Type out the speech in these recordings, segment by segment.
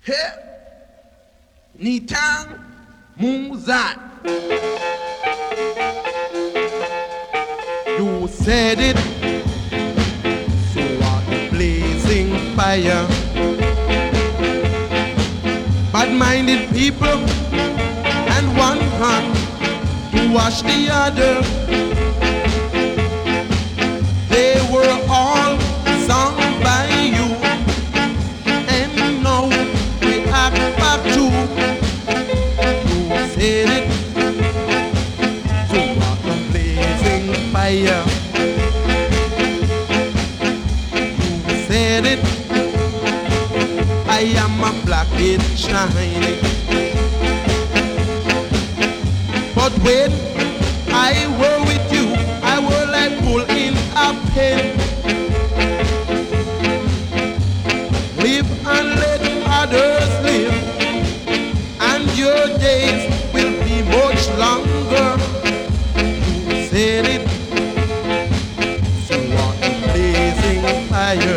Hey, Nitang Muzat. You said it, so are the blazing fire. Bad-minded people and one hand to wash the other. They were all sung by you, and now we act back to. You said it, so are the blazing fire. You said it, I am a black it shining. But when I were with you, I were like bull in a pen. Live and let others live, and your days will be much longer. You said it, so on the blazing fire.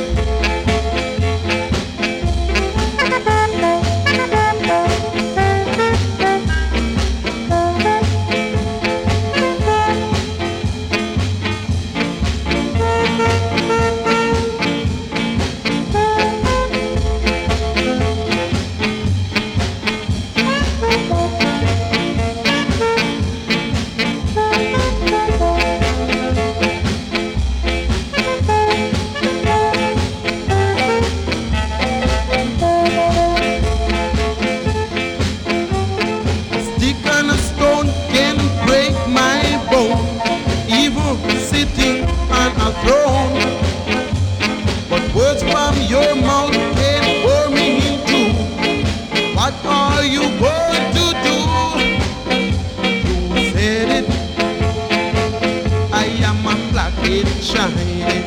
Sitting on a throne, but words from your mouth can pour me into. What are you going to do? You said it, I am a black it shining.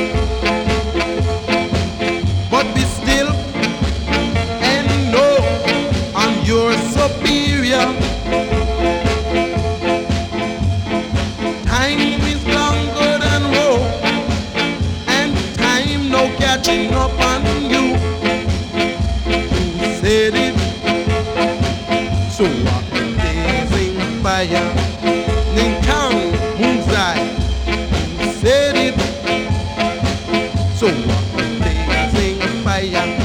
But be still and know I'm your superior. Catching up on you. You said it, so I'm blazing fire. Nitang Muzat. You said it, so I'm blazing fire.